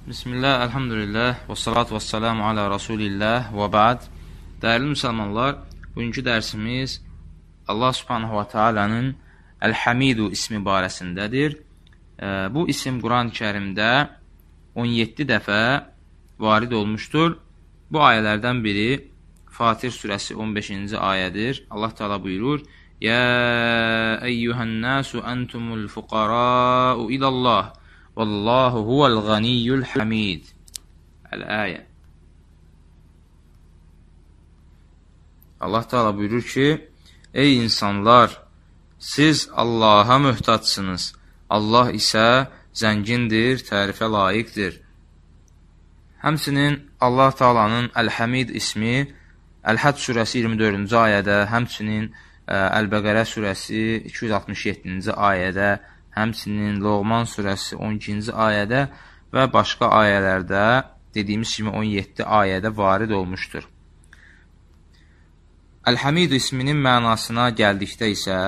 Bismillah, elhamdülillah, və salatu və selamu alə Rasulillah və ba'd. Dəyərli müsəlmanlar, bugünkü dərsimiz Allah subhanahu wa ta'alanın Əl-Hamidu ismi barəsindədir. Bu isim Quran-ı Kərimdə 17 dəfə varid olmuşdur. Bu ayələrdən biri Fatir surəsi 15-ci ayədir. Allah Teala buyurur: Ya eyyuhən-nasu entumul fuqara'u ilallah Vallahu huvel ganiyyul hamid. Əl-ayə. Allah Teala buyurur ki: Ey insanlar, siz Allaha möhtaçsınız. Allah isə zəngindir, tərifə layiqdir. Həmçinin Allah Teala'nın Əl-Hamid ismi Əl-Həd surəsi 24-cü ayədə, həmçinin Əl-Bəqərə surəsi 267-ci ayədə, həmçinin Loğman surəsi 12-ci ayədə və başqa ayələrdə, dediyimiz kimi 17 ayədə varid olmuşdur. Əl-Hamid isminin mənasına gəldikdə isə,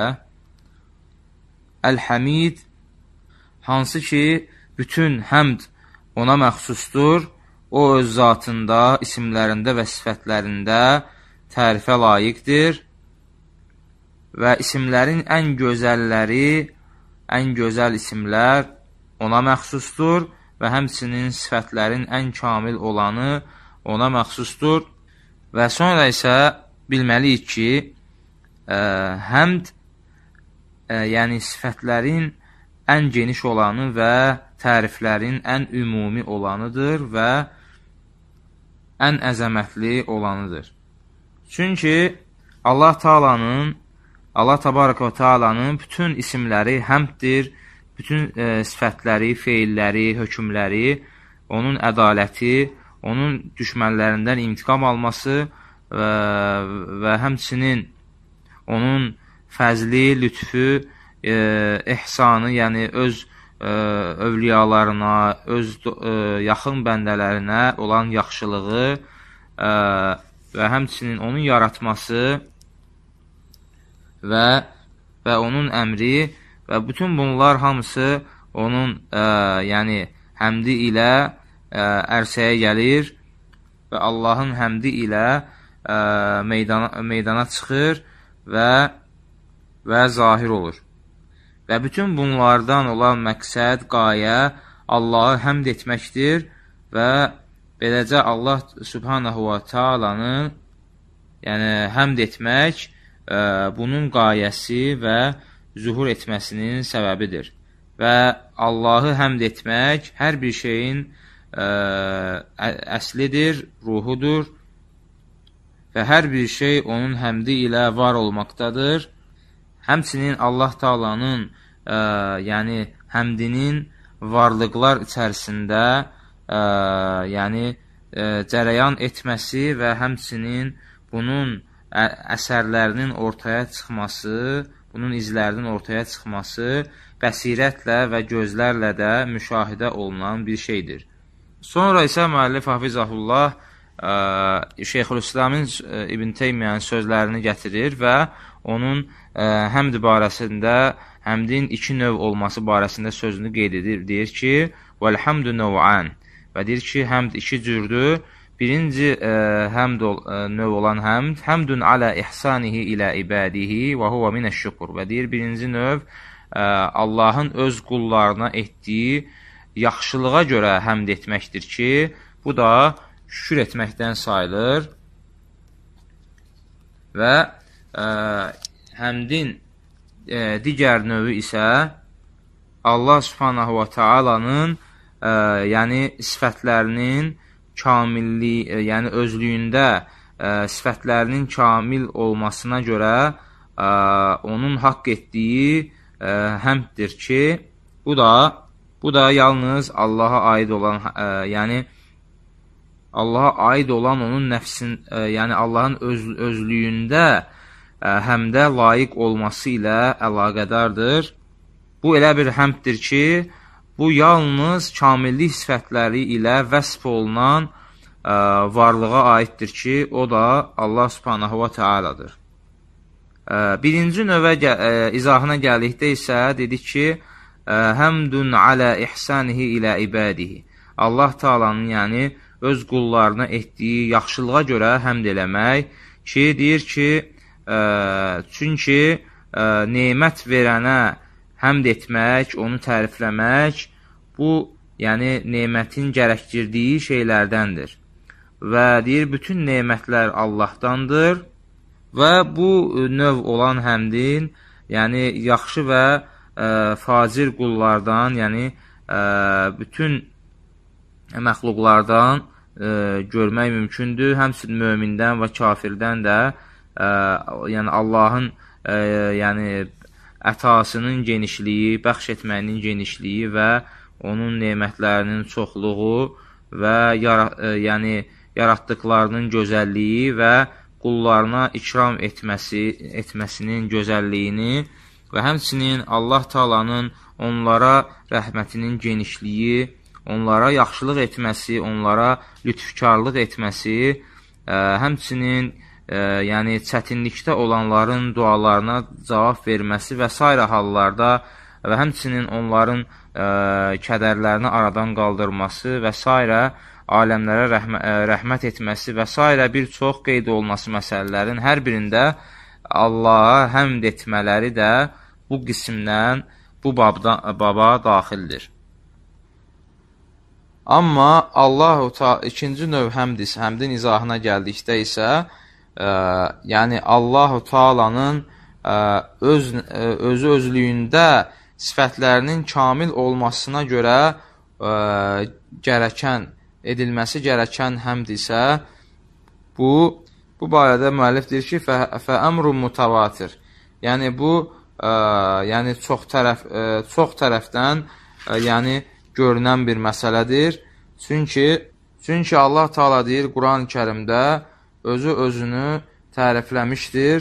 Əl-Hamid, hansı ki, bütün həmd ona məxsusdur, o öz zatında, isimlərində və sifətlərində tərifə layiqdir və isimlərin ən gözəlləri, ən gözəl isimlər ona məxsusdur və həmçinin sifətlərin ən kamil olanı ona məxsusdur. Və sonra isə bilməliyik ki, həmd, yəni sifətlərin ən geniş olanı və təriflərin ən ümumi olanıdır və ən əzəmətli olanıdır. Çünki Allah Təbaraka və Teala'nın bütün isimləri həmddir, bütün sifətləri, feilləri, hökmləri, onun ədaləti, onun düşmənlərindən intiqam alması və həmçinin onun fəzli, lütfü, ihsanı, yəni öz övliyalarına, öz yaxın bəndələrinə olan yaxşılığı və həmçinin onun yaratması və onun əmri və bütün bunlar hamısı onun yəni həmdi ilə ərsəyə gəlir və Allahın həmdi ilə meydana çıxır və zahir olur. Və bütün bunlardan olan məqsəd, qayə Allahı həmd etməkdir və beləcə Allah Subhanahu wa Ta'alanı yəni həmd etmək bunun qayəsi və zuhur etməsinin səbəbidir. Və Allahı həmd etmək hər bir şeyin əslidir, ruhudur və hər bir şey onun həmdi ilə var olmaqdadır. Həmçinin Allah Teala'nın yəni həmdinin varlıqlar içərisində yəni cərəyan etməsi və həmçinin bunun əsərlərinin ortaya çıxması, bunun izlərinin ortaya çıxması bəsirətlə və gözlərlə də müşahidə olunan bir şeydir. Sonra isə müəllif Hafizahullah Şeyxülislamın İbn Teymiyyənin sözlərini gətirir və onun həmd barəsində, həmdin iki növ olması barəsində sözünü qeyd edir. Deyir ki, vəl-həmdü nəv'an və deyir ki, həmd iki cürdür. Birinci növ olan həmd, həmdun alə ihsanihi ilə ibadihi və huvə minəşşükur. Və deyir, birinci növ Allahın öz qullarına etdiyi yaxşılığa görə həmd etməkdir ki, bu da şükür etməkdən sayılır. Və həmdin digər növü isə Allah Subhanahu wa Ta'alanın yəni sifətlərinin kamilliyi, yəni özlüyündə sifətlərinin kamil olmasına görə onun haqq etdiyi həmddir ki, bu da yalnız Allaha aid olan, yəni Allaha aid olan onun nəfsin, yəni Allahın özlüyündə həmdə layiq olması ilə əlaqədardır. Bu elə bir həmddir ki, bu yalnız kamillik sifətləri ilə vəsf olunan varlığa aiddir ki, o da Allah Subhanahu wa Ta'aladır. Birinci növə izahına gəldikdə isə dedik ki, həmdun alə ihsanihi ilə ibadihi. Allah Taalanın, yəni öz qullarına etdiyi yaxşılığa görə həmd eləmək ki, deyir ki, çünki nemət verənə həmd etmək, onu tərifləmək, bu, yəni nemətin gərəkdirdiyi şeylərdəndir. Və deyir, bütün nemətlər Allahdandır və bu növ olan həmdin, yəni yaxşı və facir qullardan, yəni bütün məxluqlardan görmək mümkündür. Həmçinin mömindən və kafirdən də, yəni Allahın yəni ətasının genişliyi, bəxş etməyinin genişliyi və onun nemətlərinin çoxluğu və yəni yaratdıqlarının gözəlliyi və qullarına ikram etməsinin gözəlliyini və həmçinin Allah Taalanın onlara rəhmətinin genişliyi, onlara yaxşılıq etməsi, onlara lütfkarlıq etməsi, həmçinin yəni çətinlikdə olanların dualarına cavab verməsi və s. hallarda və həmçinin onların kədərlərini aradan qaldırması və s. aləmlərə rəhmət etməsi və s. bir çox qeyd olunması məsələlərin hər birində Allaha həmd etmələri də bu qismdən, bu baba daxildir. Amma ikinci növ həmdin izahına gəldikdə isə, yəni Allah-u Taalanın özlüyündə sifətlərinin kamil olmasına görə edilməsi gərəkən həmd isə, bu barədə müəllif deyir ki, fəəmrun mutavatir. Yəni bu, yəni çox tərəfdən yəni görünən bir məsələdir. Çünki Allah Taala deyir Quran-ı Kərimdə özünü tərifləmişdir.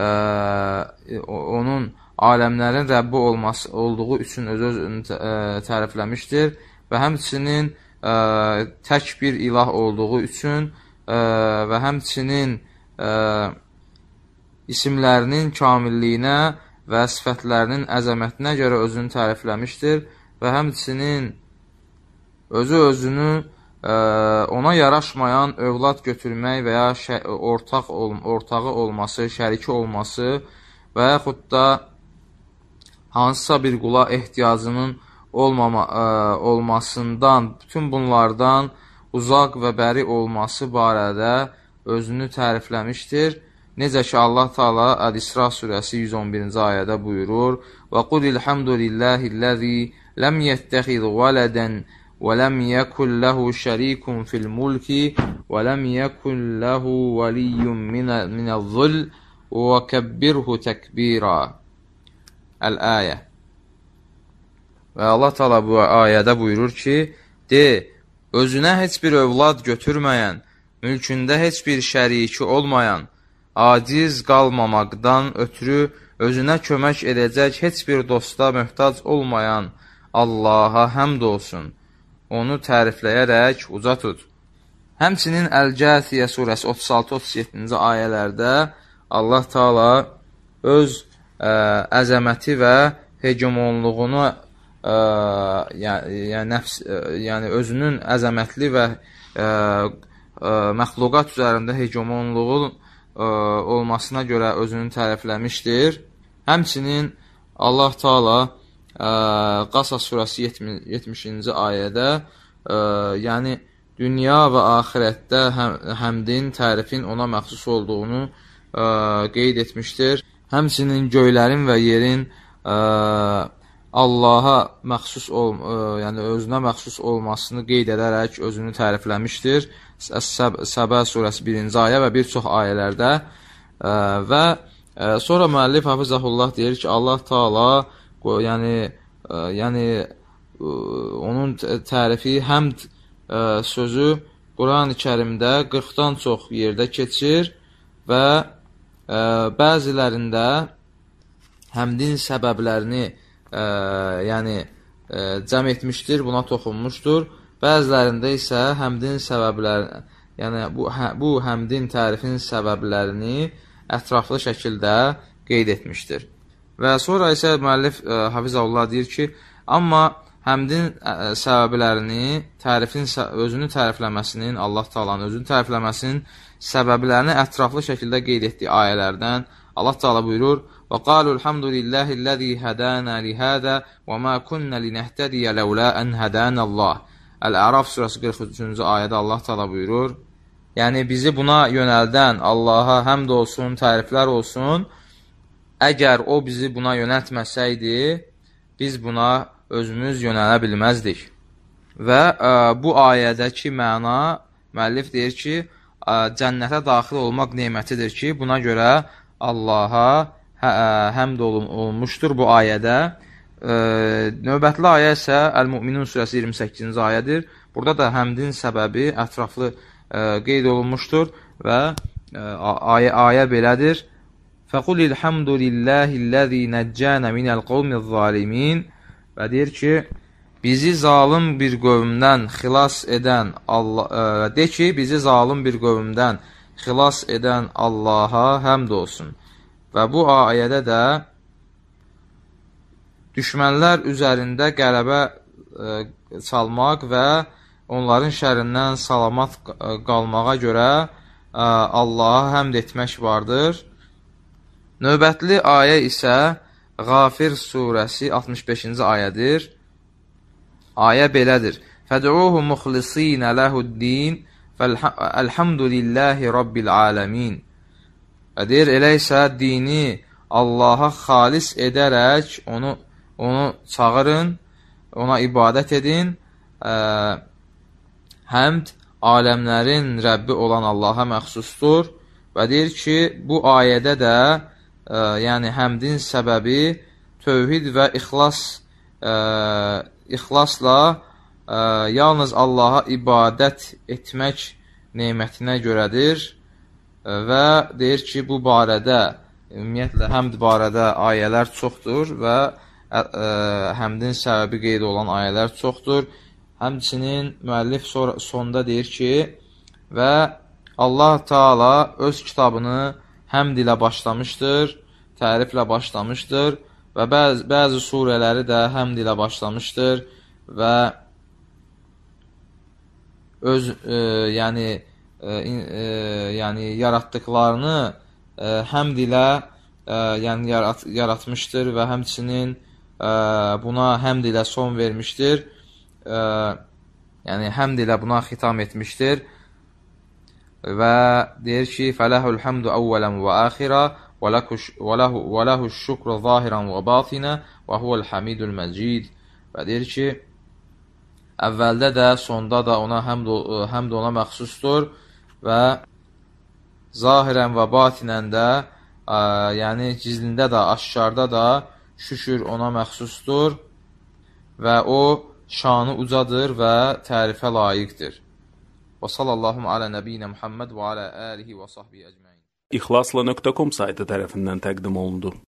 Onun aləmlərin Rəbbi olduğu üçün özünü tərifləmişdir və həmçinin tək bir ilah olduğu üçün və həmçinin isimlərinin kamilliyinə və sifətlərinin əzəmətinə görə özünü tərifləmişdir və həmçinin özünü ona yaraşmayan övlad götürmək və ya ortağı olması, şəriki olması və yaxud da hansısa bir qula ehtiyacının olmasından, bütün bunlardan uzaq və bəri olması barədə özünü tərifləmişdir. Necə ki, Allah Taala Əl-İsra surəsi 111-ci ayədə buyurur: "Və qulil hamdulillahi'llezî lem yettexiz vələdən və lem yekun lehu şərikun fil mulki və lem yekun lehu veliyyun minəz-zul və kebbirhu təkbira." Əl-ayə. Və Allah Taala bu ayədə buyurur ki, özünə heç bir övlad götürməyən, mülkündə heç bir şəriki olmayan, aciz qalmamaqdan ötürü özünə kömək edəcək heç bir dosta möhtac olmayan Allaha həmd olsun. Onu tərifləyərək uca tut. Həmçinin Əl-Cəsiyə surəsi 36-37-ci ayələrdə Allah Taala öz əzəməti və hegemonluğunu, yəni özünün əzəmətli və məxluqat üzərində hegemonluğu olmasına görə özünü tərifləmişdir. Həmçinin Allah Taala Qasas surəsi 70-ci ayədə yəni dünya və axirətdə həmdin, tərifin ona məxsus olduğunu qeyd etmişdir. Həmçinin göylərin və yerin Allaha məxsus yəni özünə məxsus olmasını qeyd edərək özünü tərifləmişdir. Səbə surəsi 1-ci ayə və bir çox ayələrdə və sonra müəllif Hafizəhullah deyir ki, Allah Taala yəni onun tərifi həmd sözü Quran-ı Kərimdə 40-dan çox yerdə keçir və bəzilərində həmdin səbəblərini yəni cəm etmişdir, buna toxunmuşdur. Bəzilərində isə həmdin səbəblərini, yəni bu həmdin tərifin səbəblərini ətraflı şəkildə qeyd etmişdir. Və sonra isə müəllif Hafizəhullah deyir ki, amma həmdin səbəblərini, tərifin özünü tərifləməsinin, Allah Taala'nın özünü tərifləməsinin səbəblərini ətraflı şəkildə qeyd etdiyi ayələrdən Allah Taala buyurur: "Və qalu elhamdülillahi'llezî hadana lihada və ma kunna linehtediye levla en hadanallah." Əl-Əraf surəsi 43-cü ayədə Allah Taala buyurur: yəni bizi buna yönəldən Allaha həmd olsun, təriflər olsun. Əgər o bizi buna yönəltməsəydi, biz buna özümüz yönələ bilməzdik. Və bu ayədəki məna, müəllif deyir ki, cənnətə daxil olmaq nemətidir ki, buna görə Allaha həmd olunmuşdur bu ayədə. Növbətli ayə isə Əl-Müminun surəsi 28-ci ayədir. Burada da həmdin səbəbi ətraflı qeyd olunmuşdur və ayə belədir: "Fəqulil hamdulillahi'llezî neccana minel qavmiz-zalimin." Və deyir ki, bizi zalim bir qövmdən xilas edən Allah, de ki, bizi zalim bir qövmdən xilas edən Allaha həmd olsun. Və bu ayədə də düşmənlər üzərində qələbə çalmaq və onların şərrindən salamat qalmağa görə Allaha həmd etmək vardır. Növbətli ayə isə Ğafir surəsi 65-ci ayədir. Ayə belədir: "Fəd'uhu muxlisinə lehu'd-din, fəlhamdülillahi rabbil alamin." Deyir, elə isə dini Allaha xalis edərək onu çağırın, ona ibadət edin. Həmd aləmlərin Rəbbi olan Allaha məxsusdur. Və deyir ki, bu ayədə də yəni həmdin səbəbi tövhid və ixlasla yalnız Allaha ibadət etmək nemətinə görədir. Və deyir ki, bu barədə, ümumiyyətlə həmd barədə ayələr çoxdur və həmdin səbəbi qeyd olan ayələr çoxdur. Həmçinin müəllif sonda deyir ki, və Allah Taala öz kitabını həmd ilə başlamışdır, təriflə başlamışdır və bəzi surələri də həmd ilə başlamışdır və öz yəni yaratdıqlarını həmd ilə yəni yaratmışdır və həmçinin buna həmd ilə son vermişdir. Yəni həmd ilə buna xitam etmişdir. Və deyir ki, fələhul hamdu əvvələn və əxirə və ləhul şükru zahirən və batinə və huvəl hamidul məcid. Və deyir ki, əvvəldə də, sonda da ona həmd ona məxsusdur və zahirən və batinən də, yəni gizlində də, aşkarda da şükür ona məxsusdur və o şanı ucadır və tərifə layiqdir. Və sallallahu alə nəbiyyinə Muhammed və alə alihi və sahbihi əcməin. İxlasla.com saytı tərəfindən təqdim olundu.